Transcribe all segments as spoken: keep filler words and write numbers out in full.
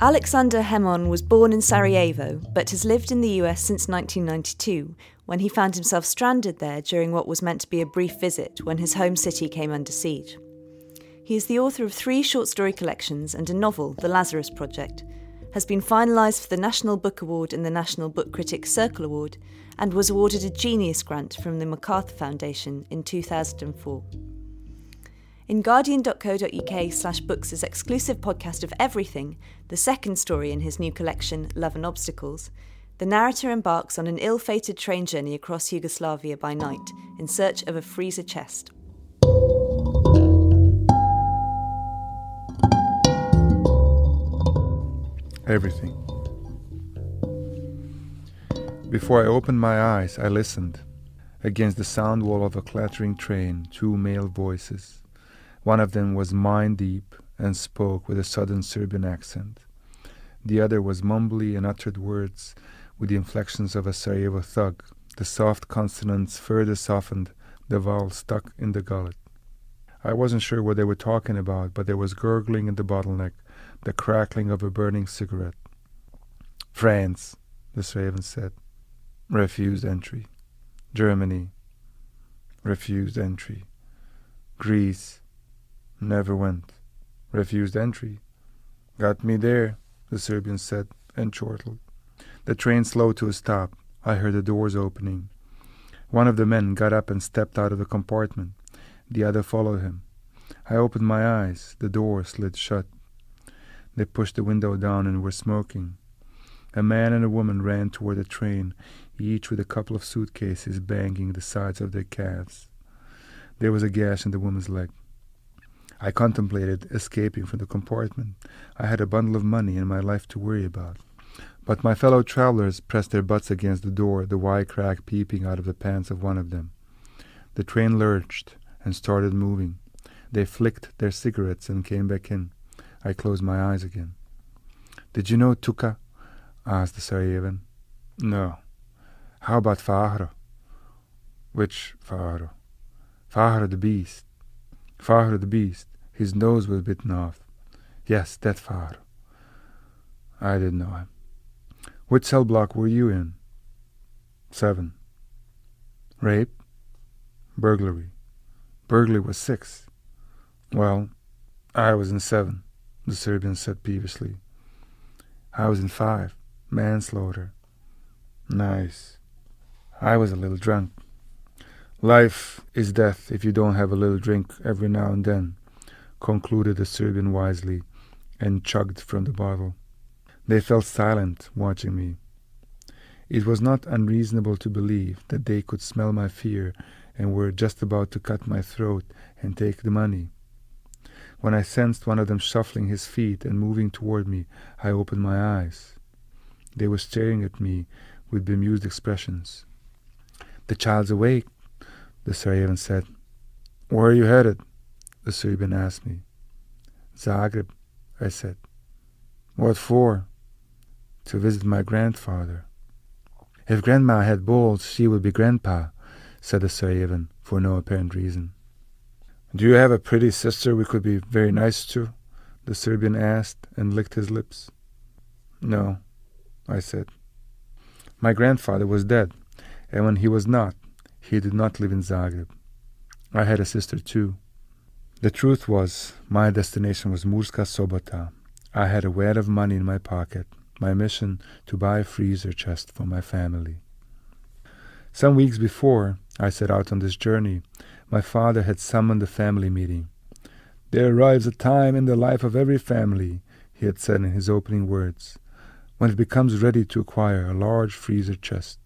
Alexander Hemon was born in Sarajevo, but has lived in the U S since nineteen ninety-two, when he found himself stranded there during what was meant to be a brief visit when his home city came under siege. He is the author of three short story collections and a novel, The Lazarus Project, has been finalised for the National Book Award and the National Book Critics Circle Award, and was awarded a Genius Grant from the MacArthur Foundation in two thousand four. In guardian.co.uk slash books' exclusive podcast of Everything, the second story in his new collection, Love and Obstacles, the narrator embarks on an ill-fated train journey across Yugoslavia by night in search of a freezer chest. Everything. Before I opened my eyes, I listened. Against the sound wall of a clattering train, two male voices. One of them was mind-deep and spoke with a southern Serbian accent. The other was mumbly and uttered words with the inflections of a Sarajevo thug. The soft consonants further softened, the vowel stuck in the gullet. I wasn't sure what they were talking about, but there was gurgling in the bottleneck, the crackling of a burning cigarette. France, the Sarajevan said. Refused entry. Germany. Refused entry. Greece. Never went. Refused entry. Got me there, the Serbian said, and chortled. The train slowed to a stop. I heard the doors opening. One of the men got up and stepped out of the compartment. The other followed him. I opened my eyes. The door slid shut. They pushed the window down and were smoking. A man and a woman ran toward the train, each with a couple of suitcases banging the sides of their calves. There was a gash in the woman's leg. I contemplated escaping from the compartment. I had a bundle of money and my life to worry about. But my fellow travelers pressed their butts against the door, the wide crack peeping out of the pants of one of them. The train lurched and started moving. They flicked their cigarettes and came back in. I closed my eyes again. "Did you know Tuka?" asked the Sarajevan. "No." "How about Fahro?" "Which Fahro?" "Fahro the beast." "Fahro the beast. His nose was bitten off." "Yes, that Fahro." I didn't know him. "Which cell block were you in?" "Seven." "Rape?" "Burglary." "Burglary was six." "Well, I was in seven," the Serbian said peevishly. "I was in five. Manslaughter." "Nice." "I was a little drunk." "Life is death if you don't have a little drink every now and then," concluded the Serbian wisely, and chugged from the bottle. They fell silent, watching me. It was not unreasonable to believe that they could smell my fear and were just about to cut my throat and take the money. When I sensed one of them shuffling his feet and moving toward me, I opened my eyes. They were staring at me with bemused expressions. "The child's awake," the Sarajevan said. "Where are you headed?" the Serbian asked me. "Zagreb," I said. "What for?" "To visit my grandfather." "If Grandma had balls, she would be Grandpa," said the Sarajevan, for no apparent reason. "Do you have a pretty sister we could be very nice to?" the Serbian asked and licked his lips. "No," I said. "My grandfather was dead, and when he was not, he did not live in Zagreb. I had a sister too." The truth was, my destination was Murska Sobota. I had a wad of money in my pocket, my mission to buy a freezer chest for my family. Some weeks before I set out on this journey, my father had summoned a family meeting. "There arrives a time in the life of every family," he had said in his opening words, "when it becomes ready to acquire a large freezer chest."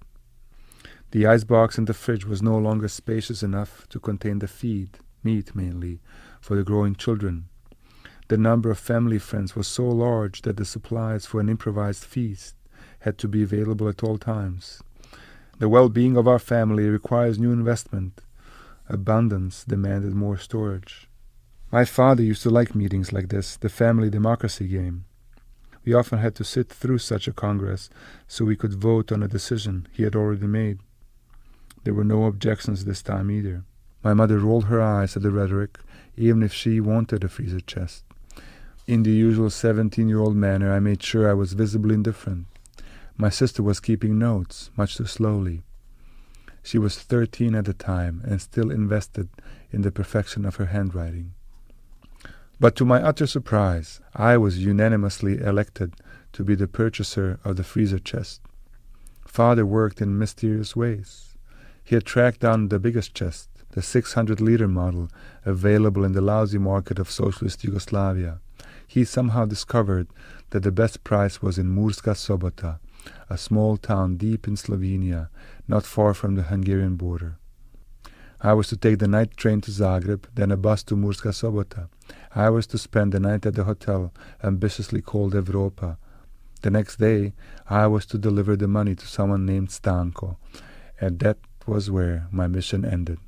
The icebox in the fridge was no longer spacious enough to contain the feed, meat mainly, for the growing children. The number of family friends was so large that the supplies for an improvised feast had to be available at all times. The well-being of our family requires new investment. Abundance demanded more storage. My father used to like meetings like this, the family democracy game. We often had to sit through such a congress so we could vote on a decision he had already made. There were no objections this time either. My mother rolled her eyes at the rhetoric, even if she wanted a freezer chest. In the usual seventeen-year-old manner, I made sure I was visibly indifferent. My sister was keeping notes, much too slowly. She was thirteen at the time and still invested in the perfection of her handwriting. But to my utter surprise, I was unanimously elected to be the purchaser of the freezer chest. Father worked in mysterious ways. He had tracked down the biggest chest, the six hundred liter model, available in the lousy market of socialist Yugoslavia. He somehow discovered that the best price was in Murska Sobota, a small town deep in Slovenia, not far from the Hungarian border. I was to take the night train to Zagreb, then a bus to Murska Sobota. I was to spend the night at the hotel, ambitiously called Evropa. The next day, I was to deliver the money to someone named Stanko, and that was where my mission ended.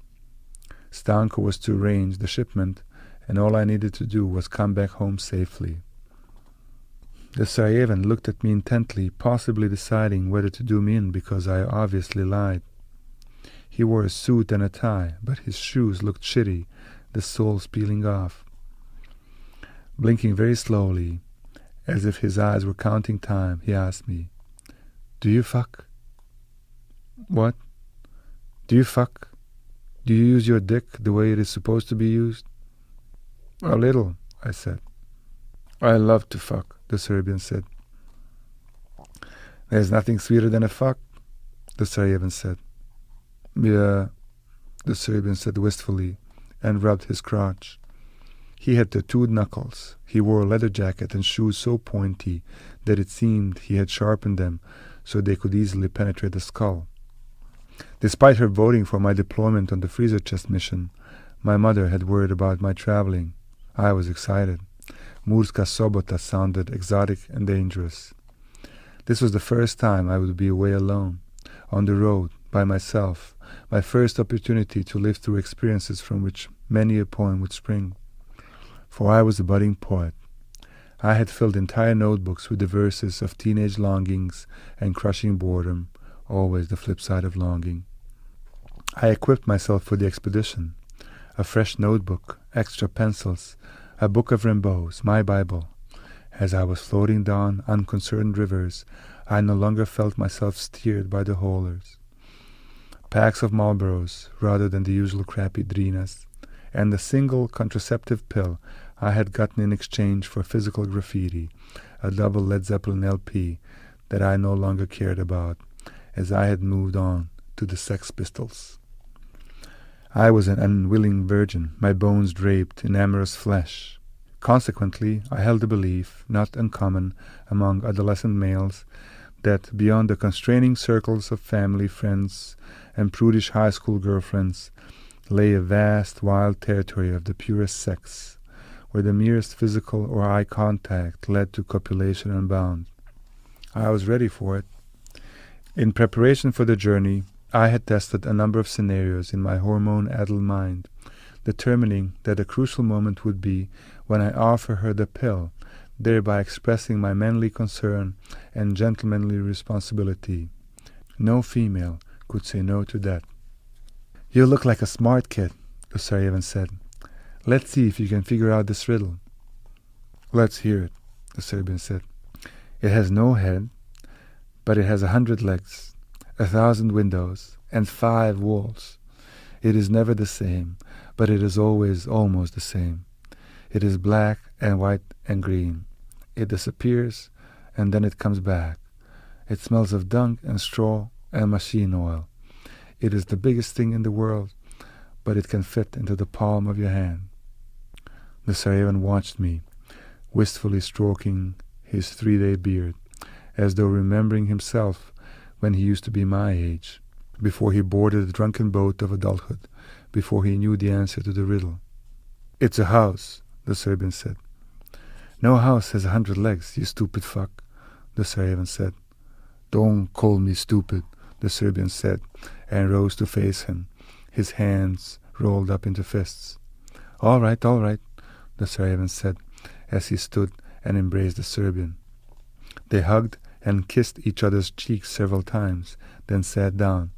Stanko was to arrange the shipment, and all I needed to do was come back home safely. The Sarajevan looked at me intently, possibly deciding whether to do me in because I obviously lied. He wore a suit and a tie, but his shoes looked shitty, the soles peeling off. Blinking very slowly, as if his eyes were counting time, he asked me, "Do you fuck?" "What? Do you fuck? Do you use your dick the way it is supposed to be used?" "A little," I said. "I love to fuck," the Serbian said. "There's nothing sweeter than a fuck," the Sarajevan said. "Yeah," the Serbian said wistfully, and rubbed his crotch. He had tattooed knuckles. He wore a leather jacket and shoes so pointy that it seemed he had sharpened them so they could easily penetrate the skull. Despite her voting for my deployment on the freezer chest mission, my mother had worried about my traveling. I was excited. Murska Sobota sounded exotic and dangerous. This was the first time I would be away alone, on the road, by myself, my first opportunity to live through experiences from which many a poem would spring. For I was a budding poet. I had filled entire notebooks with the verses of teenage longings and crushing boredom, always the flip side of longing. I equipped myself for the expedition. A fresh notebook, extra pencils, a book of Rimbaud's, my Bible. As I was floating down unconcerned rivers, I no longer felt myself steered by the haulers. Packs of Marlboros rather than the usual crappy Drinas, and a single contraceptive pill I had gotten in exchange for physical graffiti, a double Led Zeppelin L P that I no longer cared about, as I had moved on to the Sex Pistols. I was an unwilling virgin, my bones draped in amorous flesh. Consequently, I held the belief, not uncommon among adolescent males, that beyond the constraining circles of family, friends, and prudish high school girlfriends lay a vast, wild territory of the purest sex, where the merest physical or eye contact led to copulation unbound. I was ready for it. In preparation for the journey, I had tested a number of scenarios in my hormone-addled mind, determining that a crucial moment would be when I offer her the pill, thereby expressing my manly concern and gentlemanly responsibility. No female could say no to that. "You look like a smart kid," the Sarajevan said. "Let's see if you can figure out this riddle." "Let's hear it," the Serbian said. "It has no head, but it has a hundred legs, a thousand windows, and five walls. It is never the same, but it is always almost the same. It is black and white and green. It disappears, and then it comes back. It smells of dung and straw and machine oil. It is the biggest thing in the world, but it can fit into the palm of your hand." The Sarajevan watched me, wistfully stroking his three-day beard, as though remembering himself when he used to be my age, before he boarded the drunken boat of adulthood, before he knew the answer to the riddle. "It's a house," the Serbian said. "No house has a hundred legs, you stupid fuck," the Sarajevan said. "Don't call me stupid," the Serbian said, and rose to face him, his hands rolled up into fists. "All right, all right," the Sarajevan said, as he stood and embraced the Serbian. They hugged and kissed each other's cheeks several times, then sat down.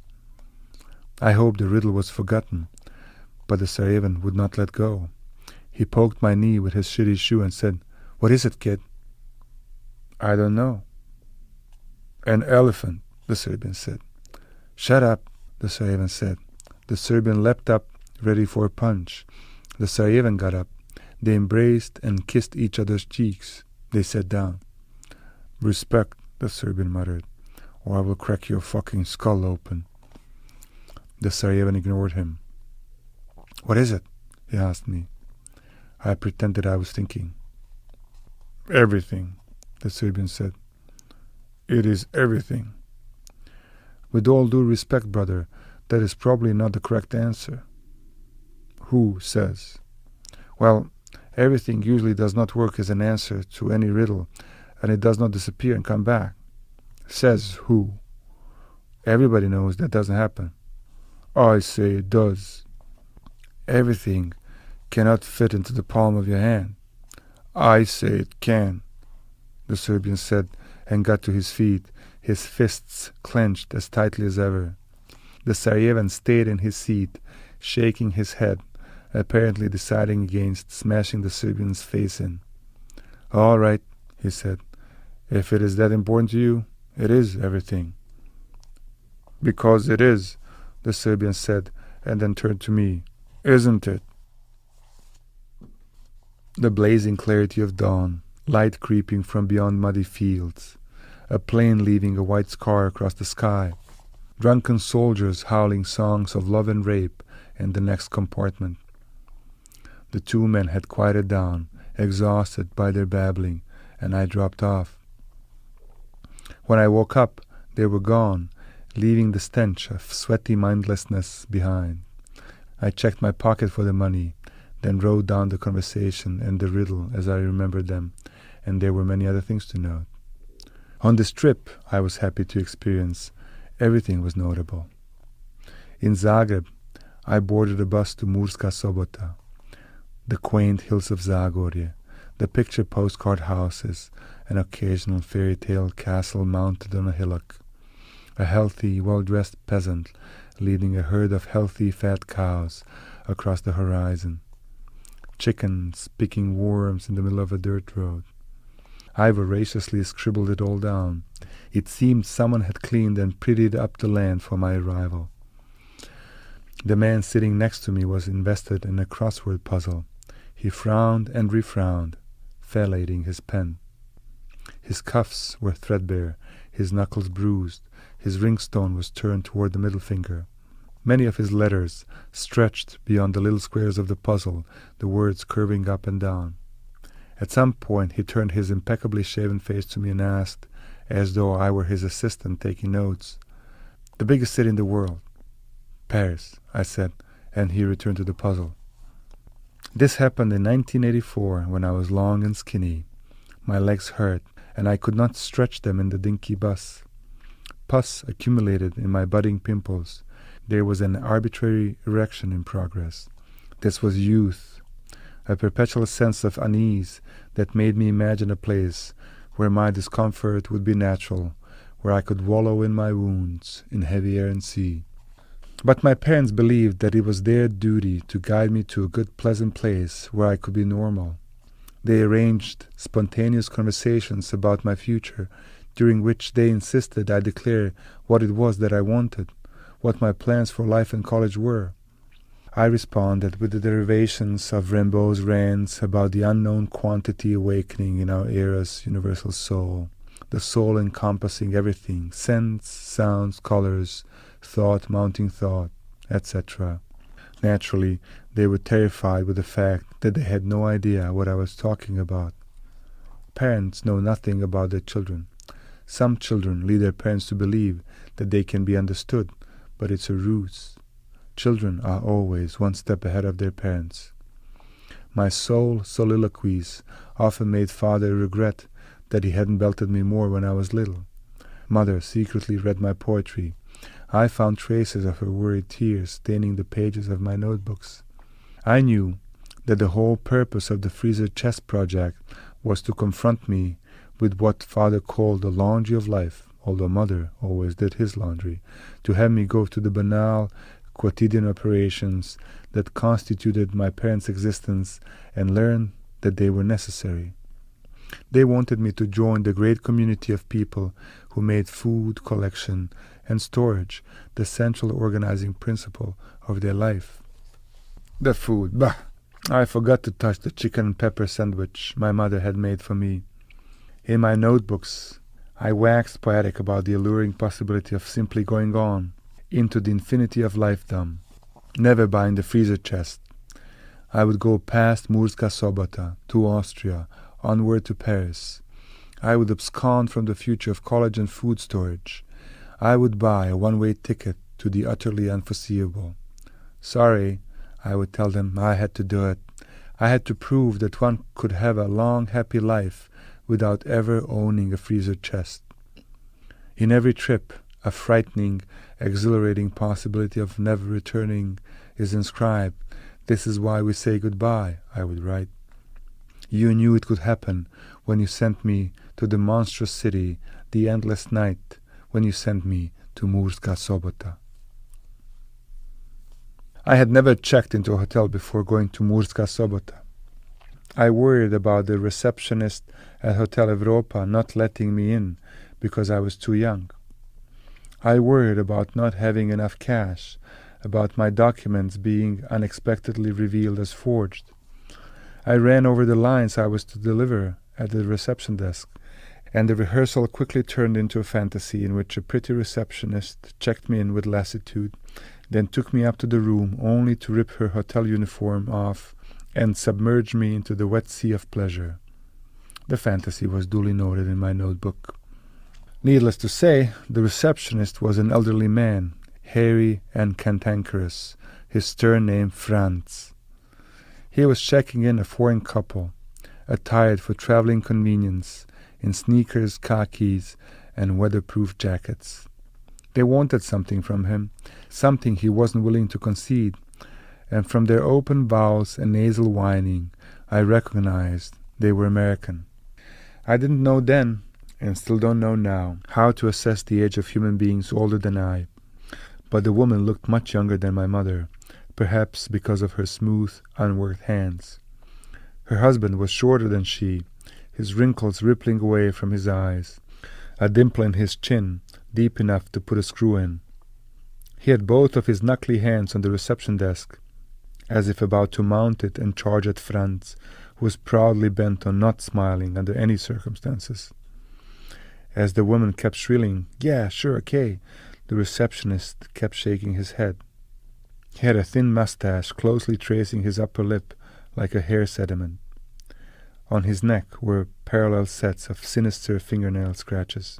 I hoped the riddle was forgotten, but the Sarajevan would not let go. He poked my knee with his shitty shoe and said, What is it, kid? I don't know. An elephant, the Serbian said. Shut up, the Sarajevan said. The Serbian leapt up, ready for a punch. The Sarajevan got up. They embraced and kissed each other's cheeks. They sat down. Respect, the Serbian muttered, or I will crack your fucking skull open. The Sarajevan ignored him. What is it? He asked me. I pretended I was thinking. Everything, the Serbian said. It is everything. With all due respect, brother, that is probably not the correct answer. Who says? Well, everything usually does not work as an answer to any riddle, and it does not disappear and come back. Says who? Everybody knows that doesn't happen. I say it does. Everything cannot fit into the palm of your hand. I say it can, the Serbian said, and got to his feet, his fists clenched as tightly as ever. The Sarajevan stayed in his seat, shaking his head, apparently deciding against smashing the Serbian's face in. All right, he said. If it is that important to you, it is everything. Because it is, the Serbian said, and then turned to me. Isn't it? The blazing clarity of dawn, light creeping from beyond muddy fields, a plane leaving a white scar across the sky, drunken soldiers howling songs of love and rape in the next compartment. The two men had quieted down, exhausted by their babbling, and I dropped off. When I woke up, they were gone, leaving the stench of sweaty mindlessness behind. I checked my pocket for the money, then wrote down the conversation and the riddle as I remembered them, and there were many other things to note. On this trip, I was happy to experience, everything was notable. In Zagreb, I boarded a bus to Murska Sobota, the quaint hills of Zagorje, the picture postcard houses, an occasional fairy tale castle mounted on a hillock, a healthy, well-dressed peasant leading a herd of healthy, fat cows across the horizon, chickens picking worms in the middle of a dirt road. I voraciously scribbled it all down. It seemed someone had cleaned and prettied up the land for my arrival. The man sitting next to me was invested in a crossword puzzle. He frowned and refrowned, phallating his pen. His cuffs were threadbare, his knuckles bruised, his ringstone was turned toward the middle finger. Many of his letters stretched beyond the little squares of the puzzle, the words curving up and down. At some point he turned his impeccably shaven face to me and asked, as though I were his assistant taking notes, "The biggest city in the world?" "Paris," I said, and he returned to the puzzle. This happened in nineteen eighty-four, when I was long and skinny. My legs hurt, and I could not stretch them in the dinky bus. Pus accumulated in my budding pimples. There was an arbitrary erection in progress. This was youth, a perpetual sense of unease that made me imagine a place where my discomfort would be natural, where I could wallow in my wounds in heavy air and sea. But my parents believed that it was their duty to guide me to a good, pleasant place where I could be normal. They arranged spontaneous conversations about my future, during which they insisted I declare what it was that I wanted, what my plans for life and college were. I responded with the derivations of Rimbaud's rants about the unknown quantity awakening in our era's universal soul, the soul encompassing everything, scents, sounds, colors, thought mounting thought, et cetera. Naturally, they were terrified with the fact that they had no idea what I was talking about. Parents know nothing about their children. Some children lead their parents to believe that they can be understood, but it's a ruse. Children are always one step ahead of their parents. My soul soliloquies often made father regret that he hadn't belted me more when I was little. Mother secretly read my poetry. I found traces of her worried tears staining the pages of my notebooks. I knew that the whole purpose of the Freezer Chess Project was to confront me with what father called the laundry of life, although mother always did his laundry, to have me go through the banal, quotidian operations that constituted my parents' existence and learn that they were necessary. They wanted me to join the great community of people who made food collection and storage the central organizing principle of their life. The food, bah! I forgot to touch the chicken and pepper sandwich my mother had made for me. In my notebooks, I waxed poetic about the alluring possibility of simply going on into the infinity of lifedom, never buying the freezer chest. I would go past Murska Sobota to Austria, onward to Paris. I would abscond from the future of college and food storage. I would buy a one-way ticket to the utterly unforeseeable. Sorry, I would tell them, I had to do it. I had to prove that one could have a long, happy life without ever owning a freezer chest. In every trip, a frightening, exhilarating possibility of never returning is inscribed. This is why we say goodbye, I would write. You knew it could happen when you sent me to the monstrous city, the endless night, when you sent me to Murska Sobota. I had never checked into a hotel before going to Murska Sobota. I worried about the receptionist at Hotel Europa not letting me in because I was too young. I worried about not having enough cash, about my documents being unexpectedly revealed as forged. I ran over the lines I was to deliver at the reception desk, and the rehearsal quickly turned into a fantasy in which a pretty receptionist checked me in with lassitude, then took me up to the room only to rip her hotel uniform off and submerge me into the wet sea of pleasure. The fantasy was duly noted in my notebook. Needless to say, the receptionist was an elderly man, hairy and cantankerous, his stern name Franz. He was checking in a foreign couple, attired for traveling convenience, in sneakers, khakis, and weatherproof jackets. They wanted something from him, something he wasn't willing to concede, and from their open vowels and nasal whining, I recognized they were American. I didn't know then, and still don't know now, how to assess the age of human beings older than I, but the woman looked much younger than my mother, perhaps because of her smooth, unworked hands. Her husband was shorter than she, his wrinkles rippling away from his eyes, a dimple in his chin, deep enough to put a screw in. He had both of his knuckly hands on the reception desk, as if about to mount it and charge at Franz, who was proudly bent on not smiling under any circumstances. As the woman kept shrilling, "Yeah, sure, okay," the receptionist kept shaking his head. He had a thin mustache closely tracing his upper lip like a hair sediment. On his neck were parallel sets of sinister fingernail scratches.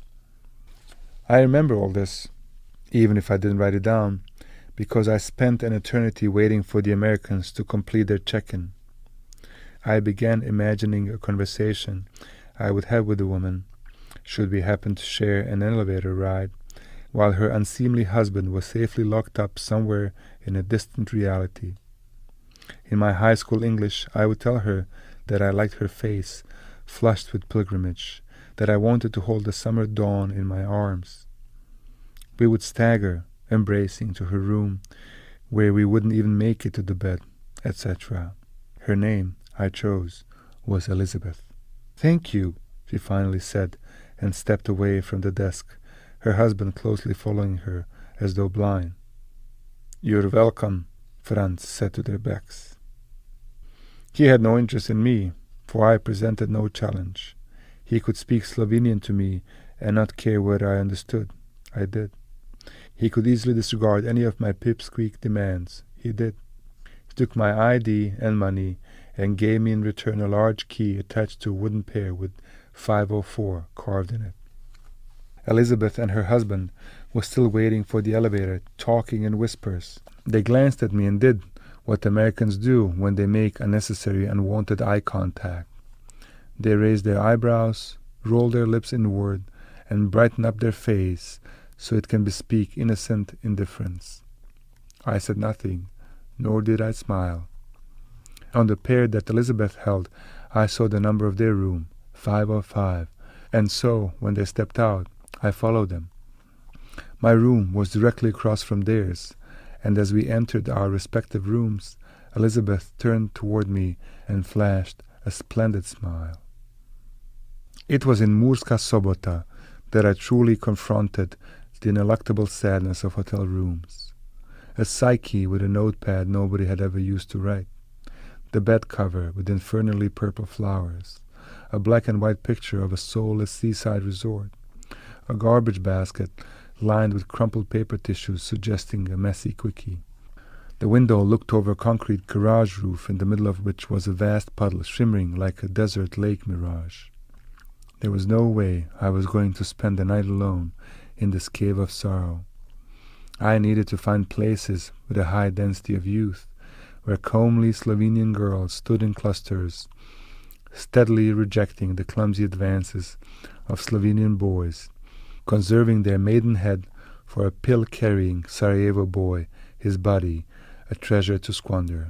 I remember all this, even if I didn't write it down, because I spent an eternity waiting for the Americans to complete their check-in. I began imagining a conversation I would have with the woman, should we happen to share an elevator ride, while her unseemly husband was safely locked up somewhere in a distant reality. In my high school English, I would tell her that I liked her face, flushed with pilgrimage, that I wanted to hold the summer dawn in my arms. We would stagger, embracing, to her room, where we wouldn't even make it to the bed, et cetera. Her name, I chose, was Elizabeth. "Thank you," she finally said, and stepped away from the desk, her husband closely following her, as though blind. "You're welcome," Franz said to their backs. He had no interest in me, for I presented no challenge. He could speak Slovenian to me and not care whether I understood. I did. He could easily disregard any of my pipsqueak demands. He did. He took my I D and money and gave me in return a large key attached to a wooden pair with five oh four carved in it. Elizabeth and her husband were still waiting for the elevator, talking in whispers. They glanced at me and did what Americans do when they make unnecessary unwanted eye contact. They raised their eyebrows, rolled their lips inward, and brightened up their face so it can bespeak innocent indifference. I said nothing, nor did I smile. On the pair that Elizabeth held, I saw the number of their room, five oh five, and so, when they stepped out, I followed them. My room was directly across from theirs, and as we entered our respective rooms, Elizabeth turned toward me and flashed a splendid smile. It was in Murska Sobota that I truly confronted the ineluctable sadness of hotel rooms. A psyche with a notepad nobody had ever used to write. The bed cover with infernally purple flowers. A black and white picture of a soulless seaside resort. A garbage basket lined with crumpled paper tissues suggesting a messy quickie. The window looked over a concrete garage roof in the middle of which was a vast puddle shimmering like a desert lake mirage. There was no way I was going to spend the night alone in this cave of sorrow. I needed to find places with a high density of youth, where comely Slovenian girls stood in clusters, steadily rejecting the clumsy advances of Slovenian boys, conserving their maidenhead for a pill-carrying Sarajevo boy, his body a treasure to squander.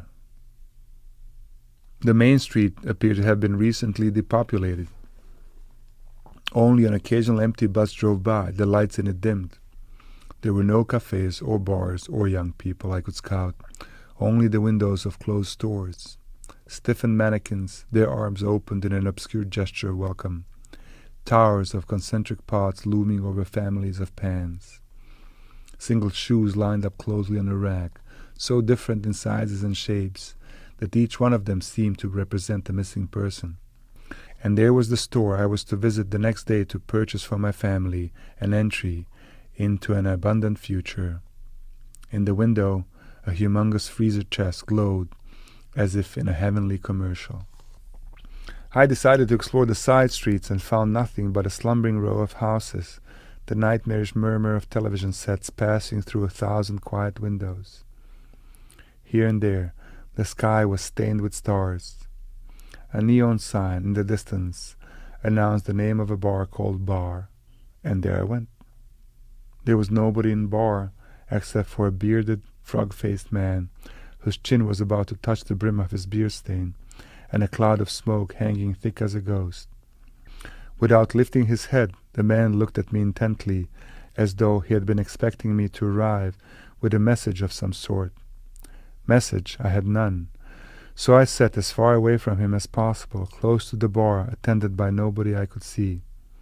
The main street appeared to have been recently depopulated. Only an occasional empty bus drove by, the lights in it dimmed. There were no cafes or bars or young people I could scout, only the windows of closed stores. Stiffened mannequins, their arms opened in an obscure gesture of welcome. Towers of concentric pots looming over families of pans. Single shoes lined up closely on a rack, so different in sizes and shapes that each one of them seemed to represent a missing person. And there was the store I was to visit the next day to purchase for my family an entry into an abundant future. In the window, a humongous freezer chest glowed as if in a heavenly commercial. I decided to explore the side streets and found nothing but a slumbering row of houses, the nightmarish murmur of television sets passing through a thousand quiet windows. Here and there, the sky was stained with stars. A neon sign in the distance announced the name of a bar called Bar, and there I went. There was nobody in bar except for a bearded, frog-faced man whose chin was about to touch the brim of his beer stain, and a cloud of smoke hanging thick as a ghost. Without lifting his head, the man looked at me intently, as though he had been expecting me to arrive with a message of some sort. Message I had none, so I sat as far away from him as possible, close to the bar, attended by nobody I could see.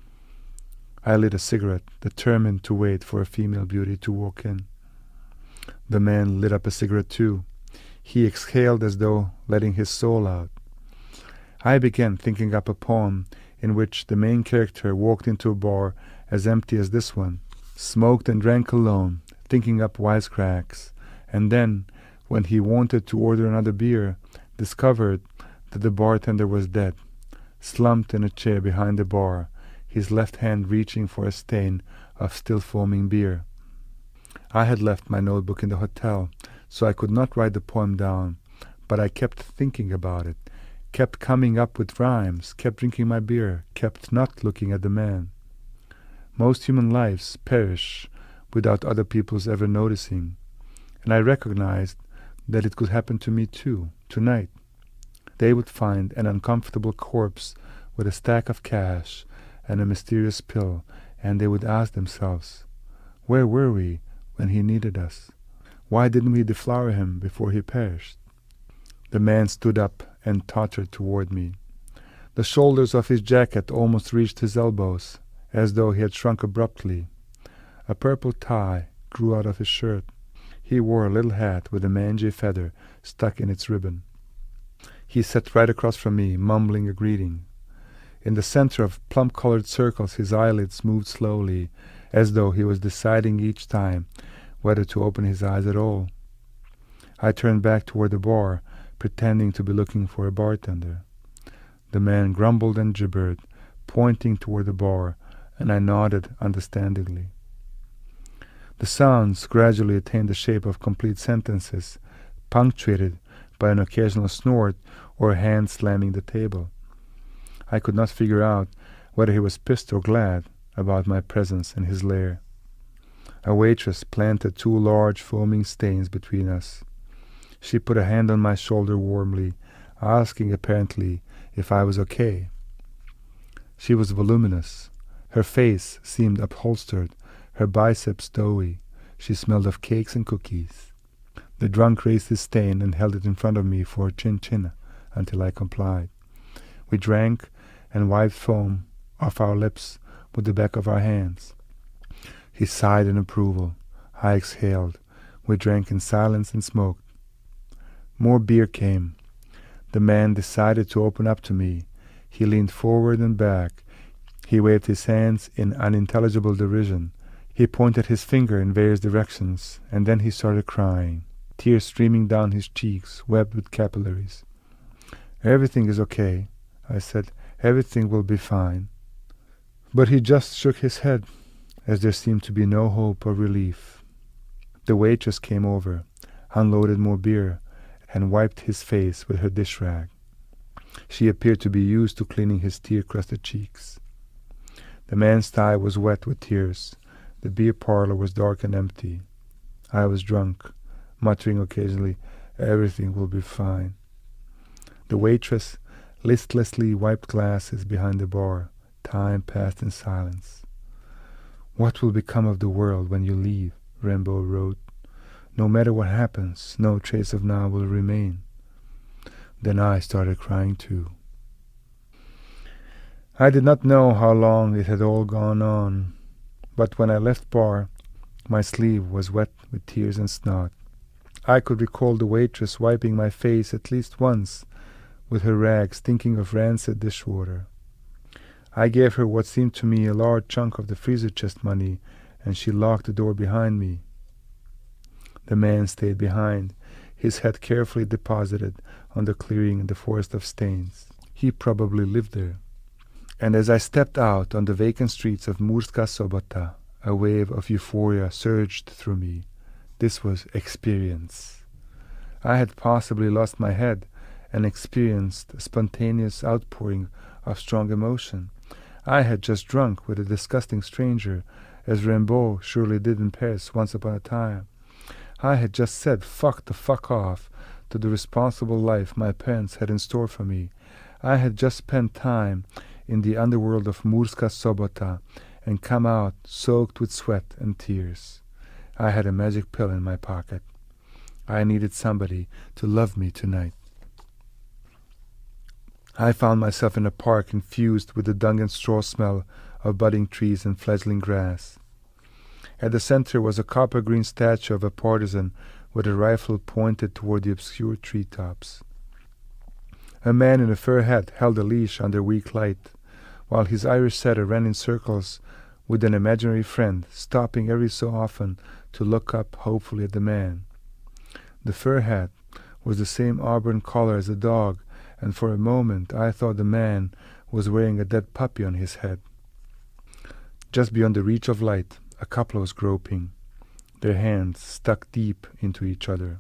I lit a cigarette, determined to wait for a female beauty to walk in. The man lit up a cigarette too. He exhaled as though letting his soul out. I began thinking up a poem in which the main character walked into a bar as empty as this one, smoked and drank alone, thinking up wisecracks, and then, when he wanted to order another beer, discovered that the bartender was dead, slumped in a chair behind the bar, his left hand reaching for a stain of still foaming beer. I had left my notebook in the hotel, so I could not write the poem down, but I kept thinking about it, kept coming up with rhymes, kept drinking my beer, kept not looking at the man. Most human lives perish without other people's ever noticing, and I recognized that it could happen to me too, tonight. They would find an uncomfortable corpse with a stack of cash and a mysterious pill, and they would ask themselves, where were we when he needed us? Why didn't we deflower him before he perished? The man stood up and tottered toward me. The shoulders of his jacket almost reached his elbows, as though he had shrunk abruptly. A purple tie grew out of his shirt. He wore a little hat with a mangy feather stuck in its ribbon. He sat right across from me, mumbling a greeting. In the center of plum-colored circles his eyelids moved slowly, as though he was deciding each time whether to open his eyes at all. I turned back toward the bar, pretending to be looking for a bartender. The man grumbled and gibbered, pointing toward the bar, and I nodded understandingly. The sounds gradually attained the shape of complete sentences, punctuated by an occasional snort or a hand slamming the table. I could not figure out whether he was pissed or glad about my presence in his lair. A waitress planted two large foaming stains between us. She put a hand on my shoulder warmly, asking apparently if I was okay. She was voluminous. Her face seemed upholstered, her biceps doughy. She smelled of cakes and cookies. The drunk raised his stain and held it in front of me for a chin-chin until I complied. We drank and wiped foam off our lips with the back of our hands. He sighed in approval. I exhaled. We drank in silence and smoked. More beer came. The man decided to open up to me. He leaned forward and back. He waved his hands in unintelligible derision. He pointed his finger in various directions, and then he started crying, tears streaming down his cheeks, webbed with capillaries. "Everything is okay," I said. "Everything will be fine." But he just shook his head, as there seemed to be no hope or relief. The waitress came over, unloaded more beer, and wiped his face with her dish rag. She appeared to be used to cleaning his tear-crusted cheeks. The man's tie was wet with tears. The beer parlor was dark and empty. I was drunk, muttering occasionally, "Everything will be fine." The waitress listlessly wiped glasses behind the bar. Time passed in silence. "What will become of the world when you leave?" Rimbaud wrote. "No matter what happens, no trace of now will remain." Then I started crying too. I did not know how long it had all gone on, but when I left bar, my sleeve was wet with tears and snot. I could recall the waitress wiping my face at least once with her rags, thinking of rancid dishwater. I gave her what seemed to me a large chunk of the freezer chest money, and she locked the door behind me. The man stayed behind, his head carefully deposited on the clearing in the forest of stains. He probably lived there. And as I stepped out on the vacant streets of Murska Sobota, a wave of euphoria surged through me. This was experience. I had possibly lost my head and experienced a spontaneous outpouring of strong emotion. I had just drunk with a disgusting stranger, as Rimbaud surely did in Paris once upon a time. I had just said fuck the fuck off to the responsible life my parents had in store for me. I had just spent time in the underworld of Murska Sobota and come out soaked with sweat and tears. I had a magic pill in my pocket. I needed somebody to love me tonight. I found myself in a park infused with the dung and straw smell of budding trees and fledgling grass. At the center was a copper-green statue of a partisan with a rifle pointed toward the obscure treetops. A man in a fur hat held a leash under weak light, while his Irish setter ran in circles with an imaginary friend, stopping every so often to look up hopefully at the man. The fur hat was the same auburn color as the dog, and for a moment I thought the man was wearing a dead puppy on his head. Just beyond the reach of light, a couple was groping, their hands stuck deep into each other.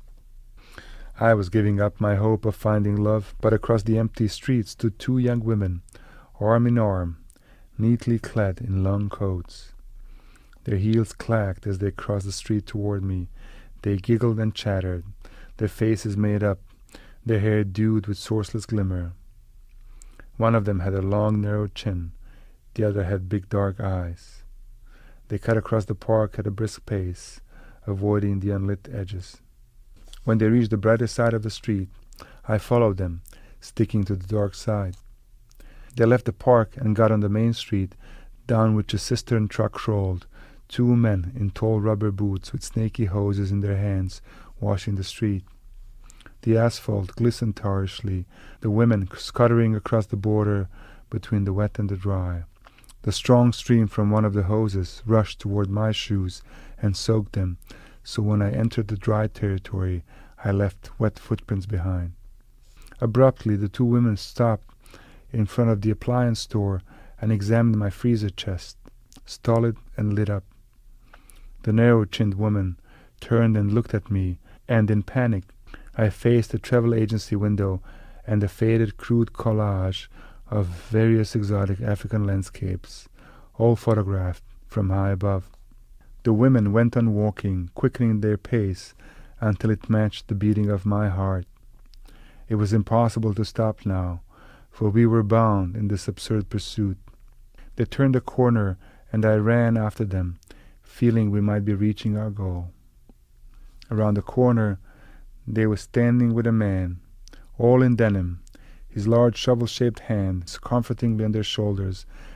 I was giving up my hope of finding love, but across the empty street stood two young women, arm in arm, neatly clad in long coats. Their heels clacked as they crossed the street toward me. They giggled and chattered, their faces made up, their hair dewed with sourceless glimmer. One of them had a long, narrow chin. The other had big, dark eyes. They cut across the park at a brisk pace, avoiding the unlit edges. When they reached the brighter side of the street, I followed them, sticking to the dark side. They left the park and got on the main street, down which a cistern truck rolled, two men in tall rubber boots with snaky hoses in their hands, washing the street. The asphalt glistened tarishly, the women scuttering across the border between the wet and the dry. The strong stream from one of the hoses rushed toward my shoes and soaked them, so when I entered the dry territory, I left wet footprints behind. Abruptly, the two women stopped in front of the appliance store and examined my freezer chest, stolid and lit up. The narrow-chinned woman turned and looked at me, and in panic, I faced the travel agency window and a faded, crude collage of various exotic African landscapes, all photographed from high above. The women went on walking, quickening their pace until it matched the beating of my heart. It was impossible to stop now, for we were bound in this absurd pursuit. They turned a corner, and I ran after them, feeling we might be reaching our goal. Around the corner, they were standing with a man, all in denim, his large shovel-shaped hands comfortingly on their shoulders,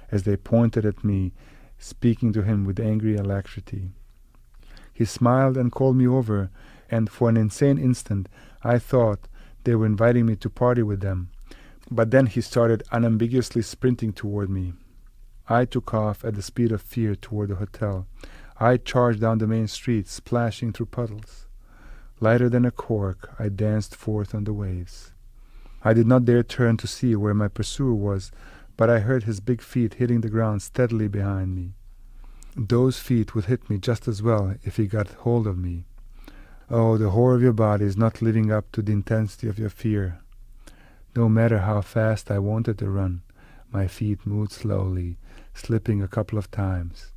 as they pointed at me, speaking to him with angry alacrity. He smiled and called me over, and for an insane instant I thought they were inviting me to party with them. But then he started unambiguously sprinting toward me. I took off at the speed of fear toward the hotel. I charged down the main street, splashing through puddles. Lighter than a cork, I danced forth on the waves. I did not dare turn to see where my pursuer was, but I heard his big feet hitting the ground steadily behind me. Those feet would hit me just as well if he got hold of me. Oh, the horror of your body is not living up to the intensity of your fear. No matter how fast I wanted to run, my feet moved slowly, slipping a couple of times.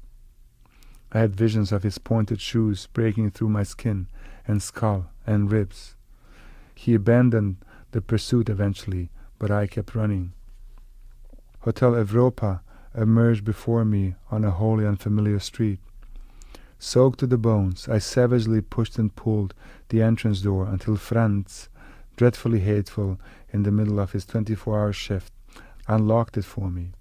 I had visions of his pointed shoes breaking through my skin and skull and ribs. He abandoned the pursuit eventually, but I kept running. Hotel Evropa emerged before me on a wholly unfamiliar street. Soaked to the bones, I savagely pushed and pulled the entrance door until Franz, dreadfully hateful in the middle of his twenty-four-hour shift, unlocked it for me.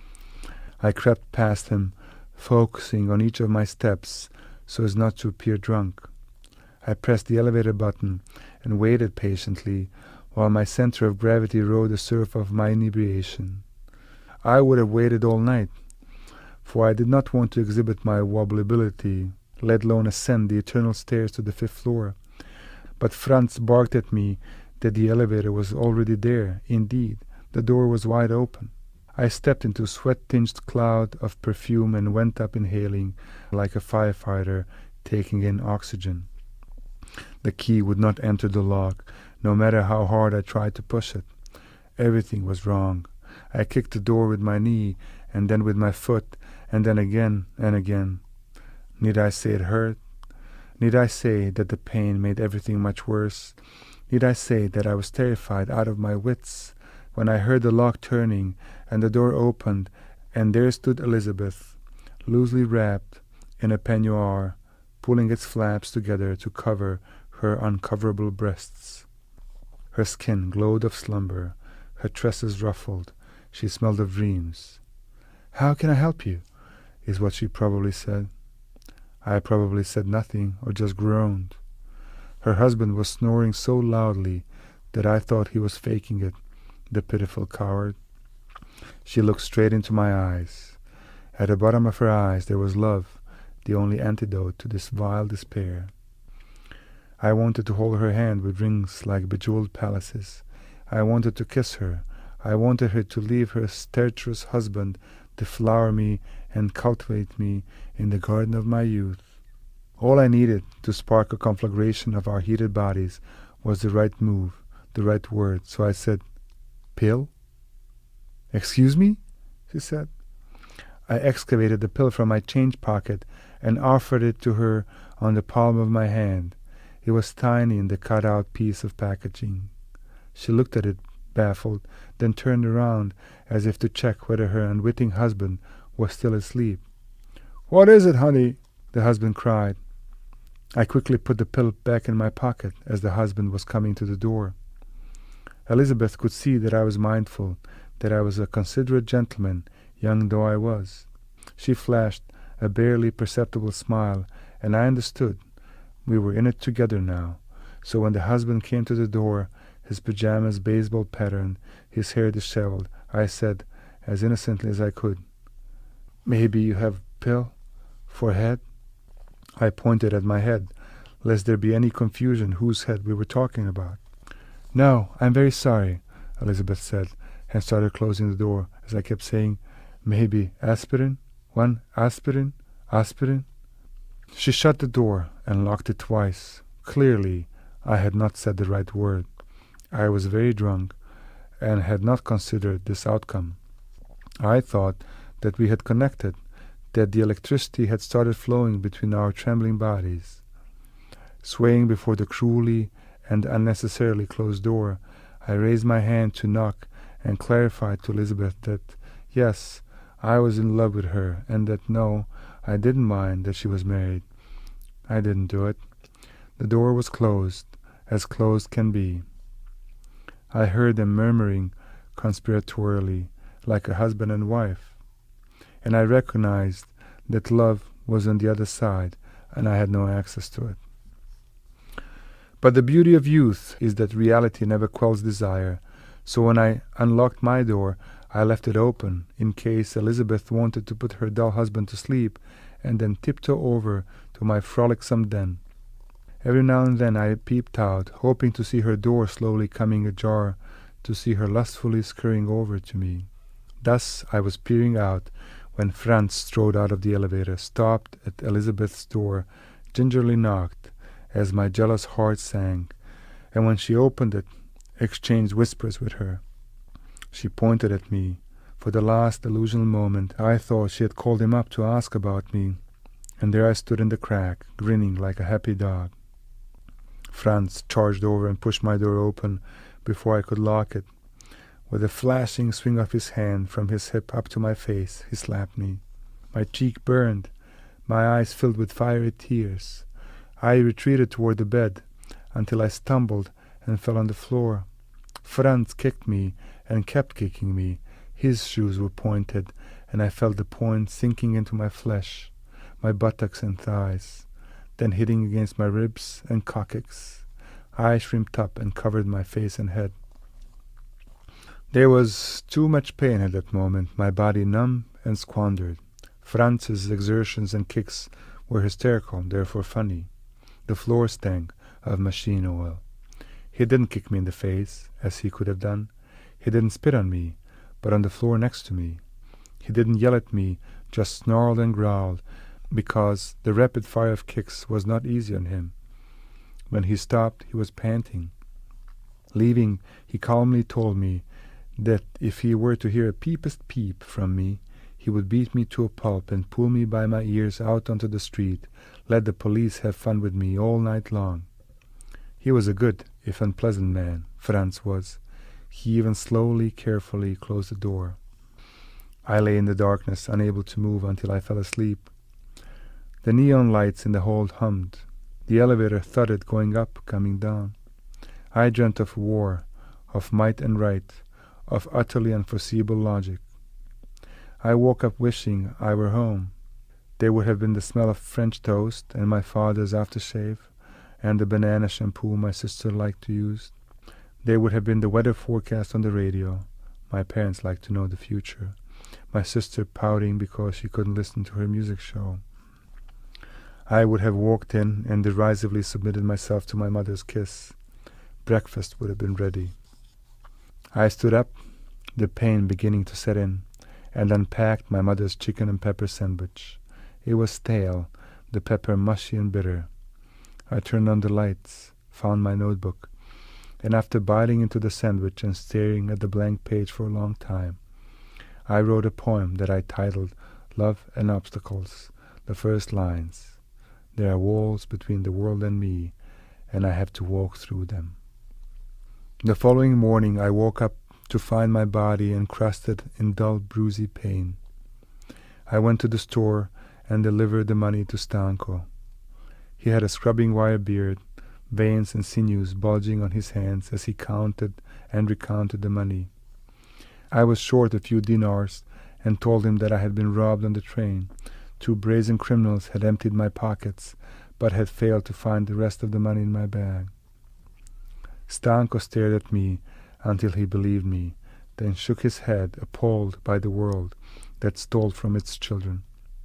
I crept past him, focusing on each of my steps so as not to appear drunk. I pressed the elevator button and waited patiently while my center of gravity rode the surf of my inebriation. I would have waited all night, for I did not want to exhibit my wobblyability, let alone ascend the eternal stairs to the fifth floor. But Franz barked at me that the elevator was already there. Indeed, the door was wide open. I stepped into a sweat-tinged cloud of perfume and went up inhaling like a firefighter taking in oxygen. The key would not enter the lock, no matter how hard I tried to push it. Everything was wrong. I kicked the door with my knee, and then with my foot, and then again and again. Need I say it hurt? Need I say that the pain made everything much worse? Need I say that I was terrified out of my wits when I heard the lock turning and the door opened, and there stood Elizabeth, loosely wrapped in a peignoir, pulling its flaps together to cover her uncoverable breasts. Her skin glowed of slumber, her tresses ruffled. She smelled of dreams. "How can I help you?" is what she probably said. I probably said nothing or just groaned. Her husband was snoring so loudly that I thought he was faking it, the pitiful coward. She looked straight into my eyes. At the bottom of her eyes there was love, the only antidote to this vile despair. I wanted to hold her hand with rings like bejeweled palaces. I wanted to kiss her. I wanted her to leave her stertorous husband to flower me and cultivate me in the garden of my youth. All I needed to spark a conflagration of our heated bodies was the right move, the right word. So I said, "Pill?" "Excuse me?" she said. I excavated the pill from my change pocket and offered it to her on the palm of my hand. It was tiny in the cut-out piece of packaging. She looked at it, baffled, then turned around as if to check whether her unwitting husband was still asleep. "What is it, honey?" the husband cried. I quickly put the pill back in my pocket as the husband was coming to the door. Elizabeth could see that I was mindful, that I was a considerate gentleman, young though I was. She flashed a barely perceptible smile, and I understood. We were in it together now. So when the husband came to the door, his pajamas baseball pattern, his hair disheveled, I said, as innocently as I could, "Maybe you have pill for head?" I pointed at my head, lest there be any confusion whose head we were talking about. "No, I'm very sorry," Elizabeth said, and started closing the door as I kept saying, "Maybe aspirin? One aspirin? Aspirin?" She shut the door and locked it twice. Clearly, I had not said the right word. I was very drunk and had not considered this outcome. I thought that we had connected, that the electricity had started flowing between our trembling bodies. Swaying before the cruelly and unnecessarily closed door, I raised my hand to knock and clarified to Elizabeth that, yes, I was in love with her, and that no, I didn't mind that she was married. I didn't do it. The door was closed, as closed can be. I heard them murmuring conspiratorially, like a husband and wife. and I recognized that love was on the other side, and I had no access to it. But the beauty of youth is that reality never quells desire, so when I unlocked my door, I left it open in case Elizabeth wanted to put her dull husband to sleep and then tiptoe over to my frolicsome den. Every now and then I peeped out, hoping to see her door slowly coming ajar, to see her lustfully scurrying over to me. Thus I was peering out when Franz strode out of the elevator, stopped at Elizabeth's door, gingerly knocked, as my jealous heart sank, and when she opened it, exchanged whispers with her. She pointed at me. For the last delusional moment, I thought she had called him up to ask about me, and there I stood in the crack, grinning like a happy dog. Franz charged over and pushed my door open before I could lock it. With a flashing swing of his hand from his hip up to my face, he slapped me. My cheek burned, my eyes filled with fiery tears. I retreated toward the bed until I stumbled and fell on the floor. Franz kicked me and kept kicking me. His shoes were pointed, and I felt the point sinking into my flesh, my buttocks and thighs, then hitting against my ribs and coccyx. I shrimped up and covered my face and head. There was too much pain at that moment, my body numb and squandered. Franz's exertions and kicks were hysterical, therefore funny. The floor stank of machine oil. He didn't kick me in the face, as he could have done. He didn't spit on me, but on the floor next to me. He didn't yell at me, just snarled and growled, because the rapid fire of kicks was not easy on him. When he stopped, he was panting. Leaving, he calmly told me that if he were to hear a peepest peep from me, he would beat me to a pulp and pull me by my ears out onto the street, let the police have fun with me all night long. He was a good, if unpleasant man, Franz was. He even slowly, carefully closed the door. I lay in the darkness, unable to move until I fell asleep. The neon lights in the hall hummed. The elevator thudded going up, coming down. I dreamt of war, of might and right, of utterly unforeseeable logic. I woke up wishing I were home. There would have been the smell of French toast and my father's aftershave, and the banana shampoo my sister liked to use. There would have been the weather forecast on the radio. My parents liked to know the future. My sister pouting because she couldn't listen to her music show. I would have walked in and derisively submitted myself to my mother's kiss. Breakfast would have been ready. I stood up, the pain beginning to set in, and unpacked my mother's chicken and pepper sandwich. It was stale, the pepper mushy and bitter. I turned on the lights, found my notebook, and after biting into the sandwich and staring at the blank page for a long time, I wrote a poem that I titled Love and Obstacles, the first lines. There are walls between the world and me, and I have to walk through them. The following morning I woke up to find my body encrusted in dull, bruisey pain. I went to the store and delivered the money to Stanko. He had a scrubbing wire beard, veins and sinews bulging on his hands as he counted and recounted the money. I was short a few dinars and told him that I had been robbed on the train. Two brazen criminals had emptied my pockets, but had failed to find the rest of the money in my bag. Stanko stared at me until he believed me, then shook his head, appalled by the world that stole from its children.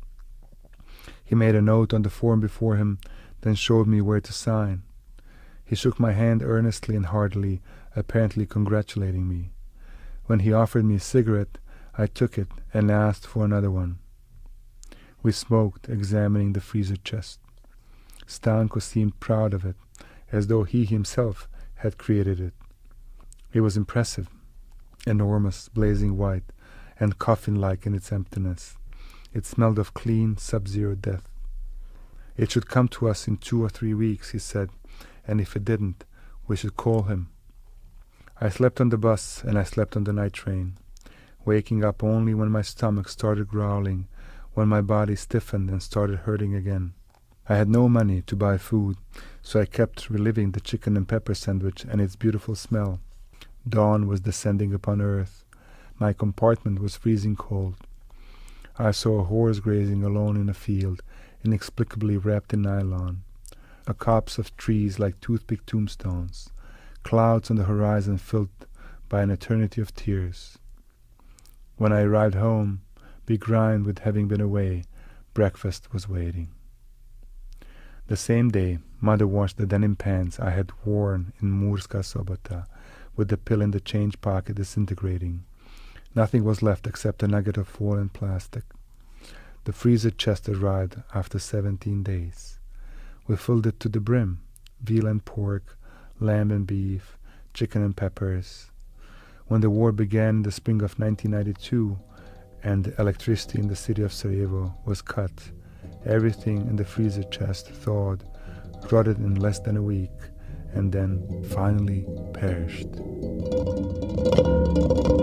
He made a note on the form before him, then showed me where to sign. He shook my hand earnestly and heartily, apparently congratulating me. When he offered me a cigarette, I took it and asked for another one. We smoked, examining the freezer chest. Stanko seemed proud of it, as though he himself had created it. It was impressive, enormous, blazing white, and coffin-like in its emptiness. It smelled of clean, sub-zero death. It should come to us in two or three weeks, he said, and if it didn't, we should call him. I slept on the bus, and I slept on the night train, waking up only when my stomach started growling, when my body stiffened and started hurting again. I had no money to buy food, so I kept reliving the chicken and pepper sandwich and its beautiful smell. Dawn was descending upon earth. My compartment was freezing cold. I saw a horse grazing alone in a field, inexplicably wrapped in nylon, a copse of trees like toothpick tombstones, clouds on the horizon filled by an eternity of tears. When I arrived home, begrimed with having been away, breakfast was waiting. The same day, Mother washed the denim pants I had worn in Murska Sobota, with the pill in the change pocket disintegrating. Nothing was left except a nugget of fallen plastic. The freezer chest arrived after seventeen days. We filled it to the brim, veal and pork, lamb and beef, chicken and peppers. When the war began in the spring of nineteen ninety-two and the electricity in the city of Sarajevo was cut, everything in the freezer chest thawed, rotted in less than a week, and then finally perished.